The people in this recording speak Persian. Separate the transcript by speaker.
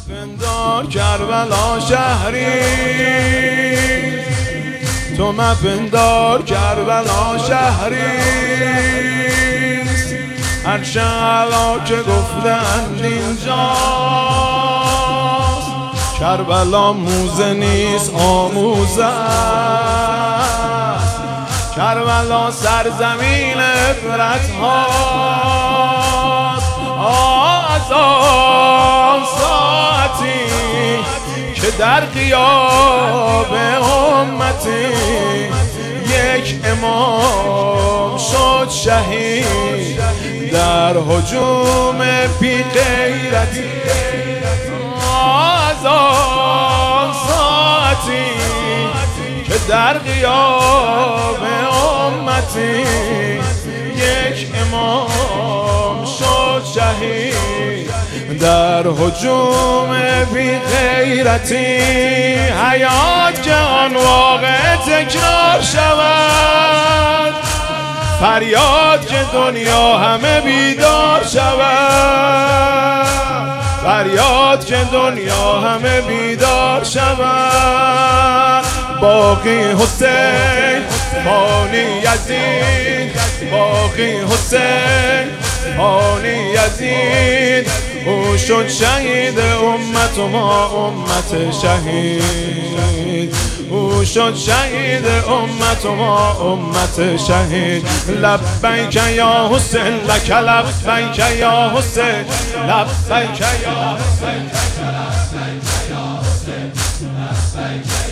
Speaker 1: مپندار کربلا شهری، تو مپندار کربلا شهری، هر شعلا که گفتند اینجاست، کربلا موزه نیست آموزه است، کربلا سرزمین عبرت هاست. از آن ساعتی که در غیاب امتی یک امام شد شهید در هجوم بی غیرتی. از آن ساعتی که در غیاب امتی یک امام شد شهید در هجوم بی غیرتی. حیات که آن واقع تکرار شود، فریاد که دنیا همه بیدار شود، فریاد که دنیا همه بیدار شود. باقی حسین فانی یزید، باقی حسین فانی یزید، او شد شهید امت و ما امت شهید، او شد شهید امت و ما امت شهید. لبیک یا حسین لک لبیک یا حسین، لبیک یا حسین لک لبیک یا حسین، لبیک